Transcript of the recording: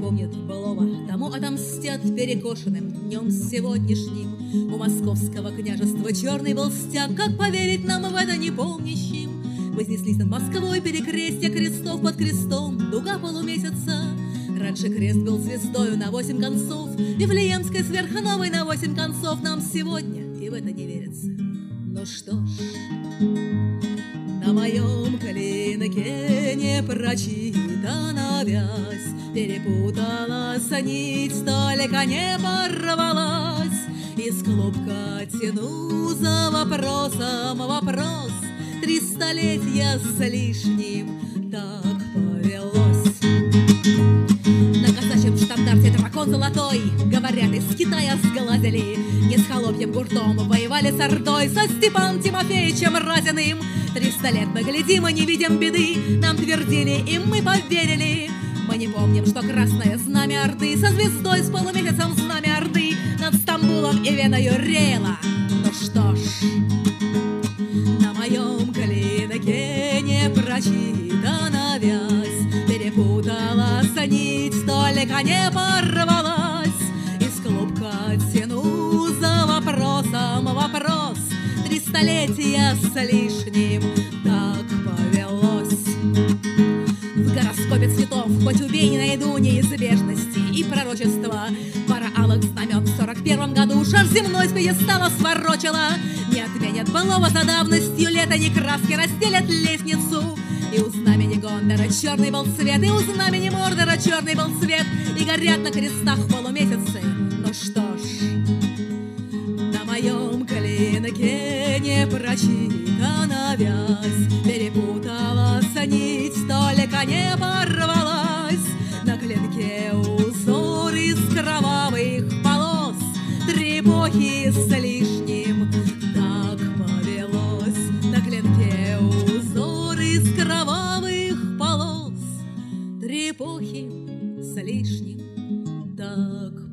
помнит былого, тому отомстят перекошенным днем сегодняшним. У московского княжества черный был стяг, как поверить нам в это непомнящим? Вознеслись над Москвой перекрестья крестов под крестом, дуга полумесяца. Раньше крест был звездою на 8 концов, Вифлеемской сверхновой на 8 концов. Нам сегодня и в это не верится. Ну что ж, на моем клинке не прочитана вязь, перепуталась нить, только не порвалась. Из клубка тяну за вопросом вопрос, 3 столетия с лишним так повелось. На казачьем штандарте дракон золотой, говорят, из Китая сглазили. Не с холопьем гуртом воевали с Ордой, со Степаном Тимофеевичем Разиным. 300 лет мы глядим и не видим беды, нам твердили, и мы поверили. Мы не помним, что красное знамя Орды со звездой, с полумесяцем знамя Орды над Стамбулом и Веною реяло. Ну что ж, на моем клинке не прочитана вязь, перепуталась нить, только не порвалась. Из клубка тяну за вопросом вопрос, 3 столетия с лишним так повелось. В гороскопе цветов хоть убей, не найду неизбежности и пророчества. Пара алых знамен в 41 году шар земной с пьедестала сворочила. Не отменят былого за давностью, лето не краски расстелят лестницу. И у знамени Гондора черный был цвет, и у знамени Мордора черный был цвет, и горят на крестах полумесяцы. Ну что ж, на моем клинке не прочитана вязь, перепуталась нить, только не порвалась. На клинке узор из кровавых полос, 3 эпохи с лишним так повелось. На клинке узор из кровавых полос, 3 эпохи с лишним так